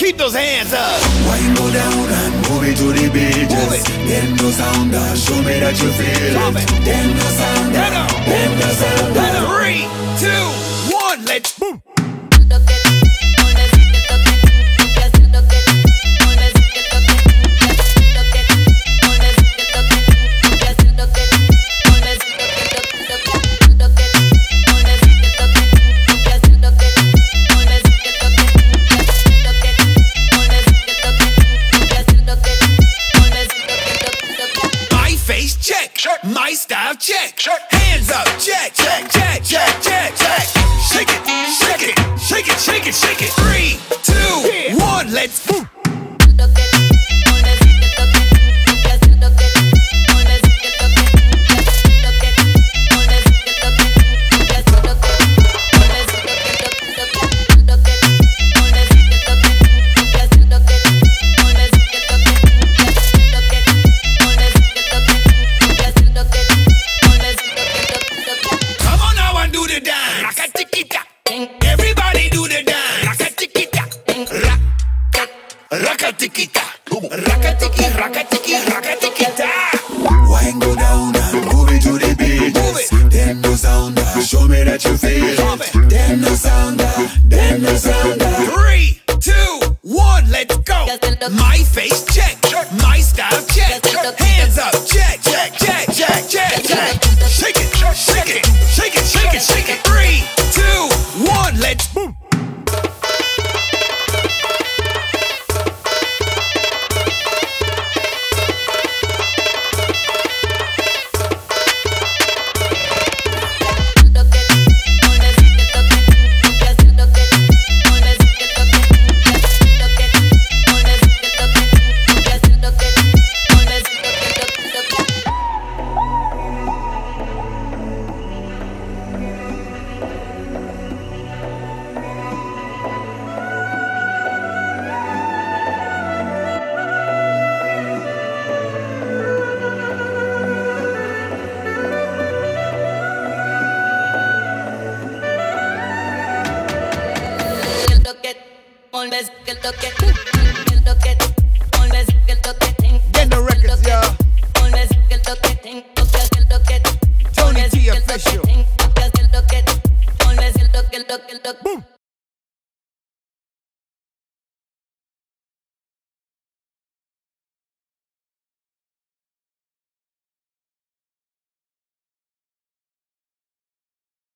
Keep those hands up. Wine go down and move it to the beat. Then no sound, show me that you feel it. Then no sound, then no sound. 3, 2, 1, let's boom. My style check. Hands up, check, check, check, check, check, check. Shake it, shake it, shake it, shake it, shake it. 3, 2, 1, let's boom. Everybody do the dance. Raka-tiki-ta. Raka-tiki-ta. Raka-tiki, raka-tiki, raka-tiki-ta. Wine go down and move it to the beat. Then no sound, show me that you feel it. Then no sound, then no sound. 3, 2, 1, let's go. My face check, my style check. Hands up, check, check, check, check, check, check. Shake it, shake it, shake it, shake it, shake it. 3, 2, 1, let's boom. Get the records, y'all.